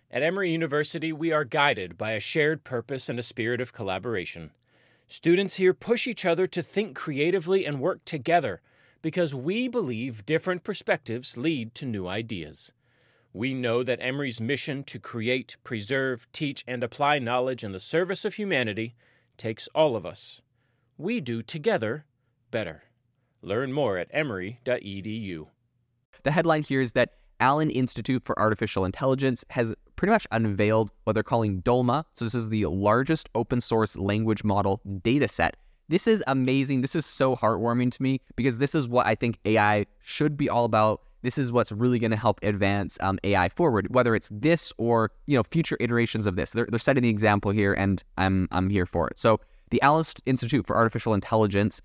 At Emory University, we are guided by a shared purpose and a spirit of collaboration. Students here push each other to think creatively and work together because we believe different perspectives lead to new ideas. We know that Emory's mission to create, preserve, teach, and apply knowledge in the service of humanity takes all of us. We do together better. Learn more at emory.edu. The headline here is that Allen Institute for Artificial Intelligence has pretty much unveiled what they're calling DOLMA. So this is the largest open source language model data set. This is amazing. This is so heartwarming to me because this is what I think AI should be all about. This is what's really going to help advance AI forward, whether it's this or future iterations of this. They're setting the example here, and I'm here for it. So the Allen Institute for Artificial Intelligence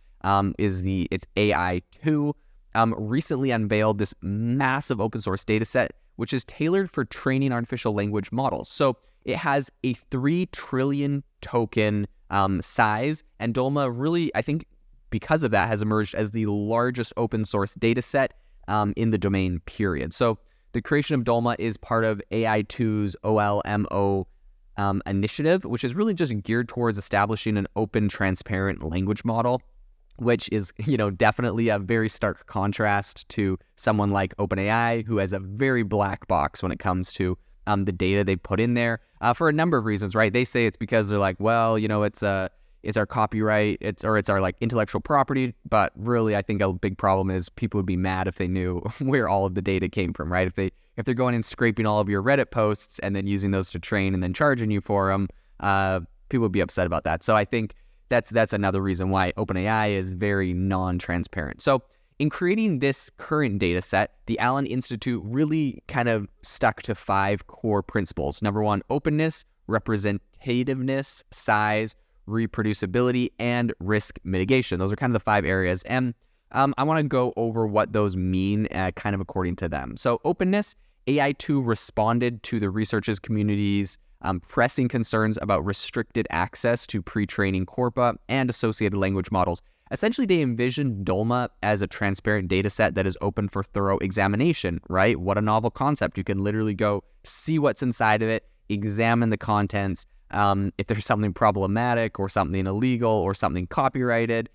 it's AI2. Recently unveiled this massive open source data set, which is tailored for training artificial language models. So it has a 3 trillion token size, and DOLMA really, I think, because of that, has emerged as the largest open source data set in the domain, period. So the creation of DOLMA is part of AI2's OLMO initiative, which is really just geared towards establishing an open, transparent language model, which is, definitely a very stark contrast to someone like OpenAI, who has a very black box when it comes to the data they put in there for a number of reasons, right? They say it's because they're like, well, it's our copyright, it's our like intellectual property, but really I think a big problem is people would be mad if they knew where all of the data came from, right? If they're going and scraping all of your Reddit posts and then using those to train and then charging you for them, people would be upset about that. So I think that's another reason why OpenAI is very non-transparent. So in creating this current data set, the Allen Institute really kind of stuck to 5 core principles. Number 1, openness, representativeness, size, reproducibility, and risk mitigation. Those are kind of the 5 areas. And I want to go over what those mean kind of according to them. So openness, AI2 responded to the researchers community's pressing concerns about restricted access to pre-training corpora and associated language models. Essentially, they envisioned DOLMA as a transparent data set that is open for thorough examination, right? What a novel concept. You can literally go see what's inside of it, examine the contents. If there's something problematic or something illegal or something copyrighted,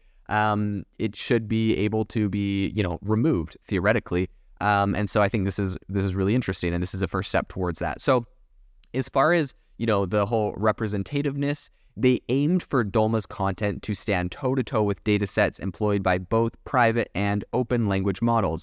it should be able to be, removed theoretically. And so I think this is really interesting, and this is a first step towards that. So as far as, the whole representativeness, they aimed for DOLMA's content to stand toe-to-toe with data sets employed by both private and open language models,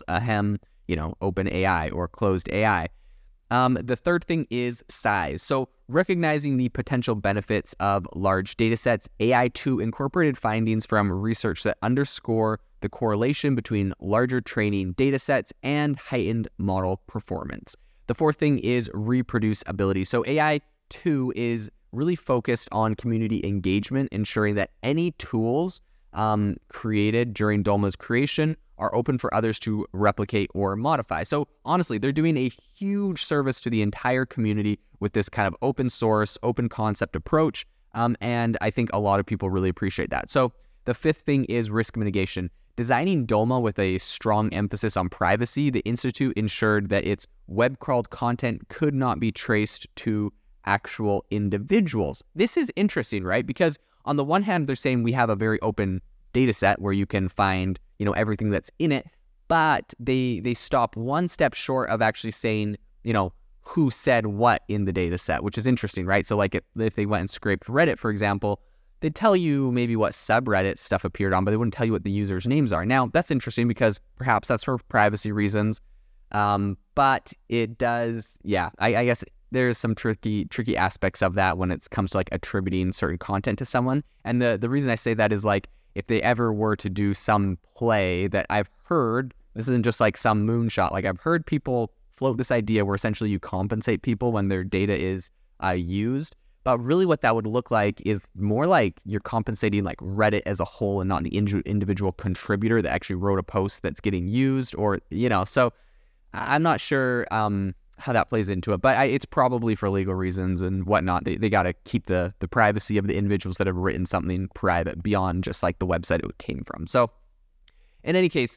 OpenAI or closed AI. The third thing is size. So recognizing the potential benefits of large data sets, AI2 incorporated findings from research that underscore the correlation between larger training data sets and heightened model performance. The fourth thing is reproducibility. So AI2 is really focused on community engagement, ensuring that any tools created during DOLMA's creation are open for others to replicate or modify. So honestly, they're doing a huge service to the entire community with this kind of open source, open concept approach. And I think a lot of people really appreciate that. So the fifth thing is risk mitigation. Designing DOLMA with a strong emphasis on privacy, the Institute ensured that its web-crawled content could not be traced to actual individuals. This is interesting, right? Because on the one hand, they're saying we have a very open data set where you can find, everything that's in it, but they stop one step short of actually saying, who said what in the data set, which is interesting, right? So like if they went and scraped Reddit, for example, they'd tell you maybe what subreddit stuff appeared on, but they wouldn't tell you what the users' names are. Now, that's interesting because perhaps that's for privacy reasons, but it does, I guess there's some tricky aspects of that when it comes to like attributing certain content to someone. And the reason I say that is like, if they ever were to do some play that I've heard, this isn't just like some moonshot, like I've heard people float this idea where essentially you compensate people when their data is used. But really what that would look like is more like you're compensating like Reddit as a whole and not the individual contributor that actually wrote a post that's getting used, or, so I'm not sure how that plays into it, but it's probably for legal reasons and whatnot. They got to keep the privacy of the individuals that have written something private beyond just like the website it came from. So in any case,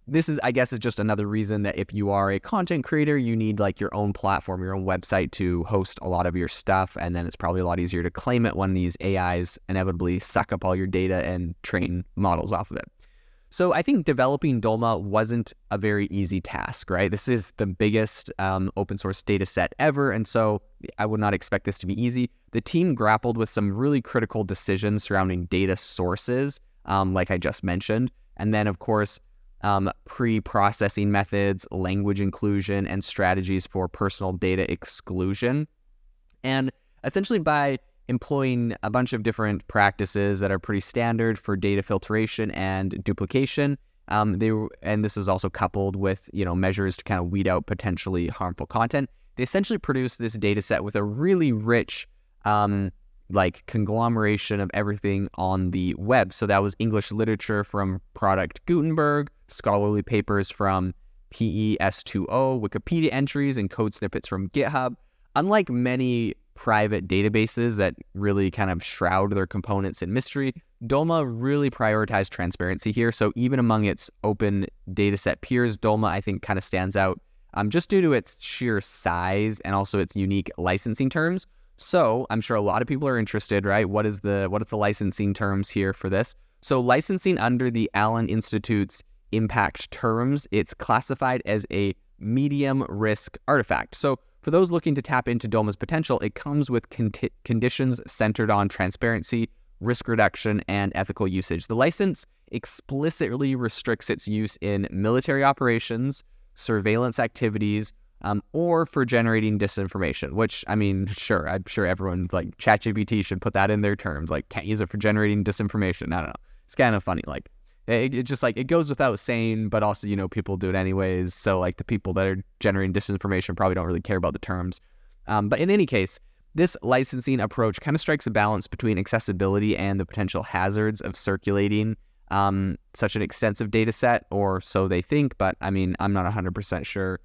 this is, I guess, is just another reason that if you are a content creator, you need like your own platform, your own website to host a lot of your stuff. And then it's probably a lot easier to claim it when these AIs inevitably suck up all your data and train models off of it. So I think developing Dolma wasn't a very easy task, right? This is the biggest open source data set ever. And so I would not expect this to be easy. The team grappled with some really critical decisions surrounding data sources, like I just mentioned. And then, of course, pre-processing methods, language inclusion, and strategies for personal data exclusion. And essentially by employing a bunch of different practices that are pretty standard for data filtration and duplication, and this is also coupled with, measures to kind of weed out potentially harmful content. They essentially produced this data set with a really rich conglomeration of everything on the web. So that was English literature from Product Gutenberg, scholarly papers from PES2O, Wikipedia entries, and code snippets from GitHub. Unlike many private databases that really kind of shroud their components in mystery, Dolma really prioritized transparency here. So even among its open dataset peers, Dolma, I think, kind of stands out just due to its sheer size and also its unique licensing terms. So I'm sure a lot of people are interested, right? What is the licensing terms here for this? So licensing under the Allen Institute's impact terms, it's classified as a medium risk artifact. So for those looking to tap into Dolma's potential, it comes with conditions centered on transparency, risk reduction, and ethical usage. The license explicitly restricts its use in military operations, surveillance activities, or for generating disinformation, which, I mean, sure, I'm sure everyone, like ChatGPT should put that in their terms, like can't use it for generating disinformation. I don't know. It's kind of funny. Like it just like, it goes without saying, but also, people do it anyways. So like the people that are generating disinformation probably don't really care about the terms. But in any case, this licensing approach kind of strikes a balance between accessibility and the potential hazards of circulating such an extensive data set, or so they think. But I mean, I'm not 100% sure.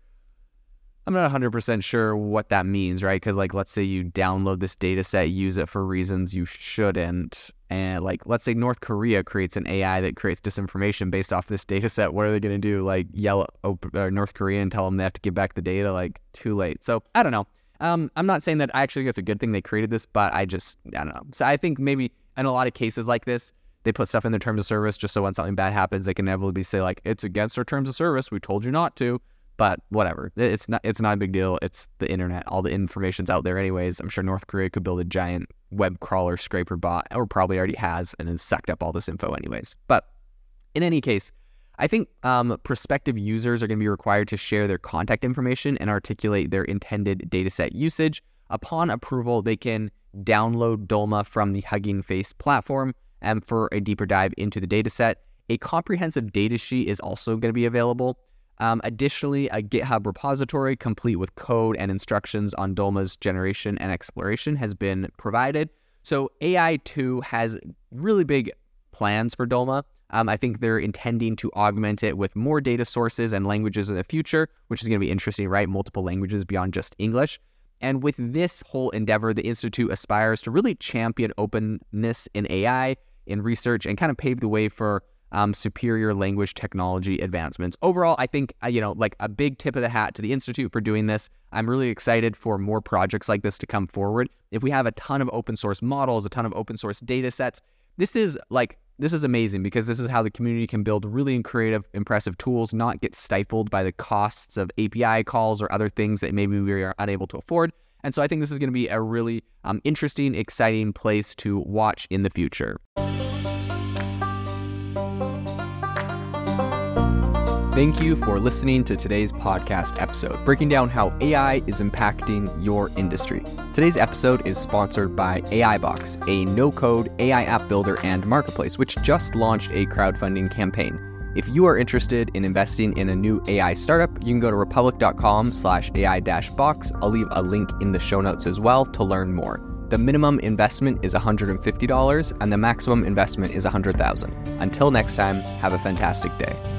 I'm not 100% sure what that means, right? Because like, let's say you download this data set, use it for reasons you shouldn't. And like, let's say North Korea creates an AI that creates disinformation based off this data set. What are they going to do? Like yell at North Korea and tell them they have to give back the data? Like, too late. So I don't know. I'm not saying that I actually think it's a good thing they created this, but I don't know. So I think maybe in a lot of cases like this, they put stuff in their terms of service just so when something bad happens, they can inevitably say like, it's against our terms of service. We told you not to. But whatever, it's not a big deal. It's the internet. All the information's out there anyways. I'm sure North Korea could build a giant web crawler scraper bot, or probably already has, and has sucked up all this info anyways. But in any case, I think prospective users are going to be required to share their contact information and articulate their intended dataset usage. Upon approval, they can download Dolma from the Hugging Face platform. And for a deeper dive into the dataset, a comprehensive data sheet is also going to be available. Additionally, a GitHub repository complete with code and instructions on Dolma's generation and exploration has been provided. So AI2 has really big plans for Dolma. I think they're intending to augment it with more data sources and languages in the future, which is going to be interesting, right? Multiple languages beyond just English. And with this whole endeavor, the Institute aspires to really champion openness in AI, in research, and kind of pave the way for superior language technology advancements. Overall, I think, like a big tip of the hat to the Institute for doing this. I'm really excited for more projects like this to come forward. If we have a ton of open source models, a ton of open source data sets, this is amazing, because this is how the community can build really creative, impressive tools, not get stifled by the costs of API calls or other things that maybe we are unable to afford. And so I think this is going to be a really interesting, exciting place to watch in the future. Thank you for listening to today's podcast episode, breaking down how AI is impacting your industry. Today's episode is sponsored by AIbox, a no-code AI app builder and marketplace, which just launched a crowdfunding campaign. If you are interested in investing in a new AI startup, you can go to republic.com/AI-box. I'll leave a link in the show notes as well to learn more. The minimum investment is $150 and the maximum investment is $100,000. Until next time, have a fantastic day.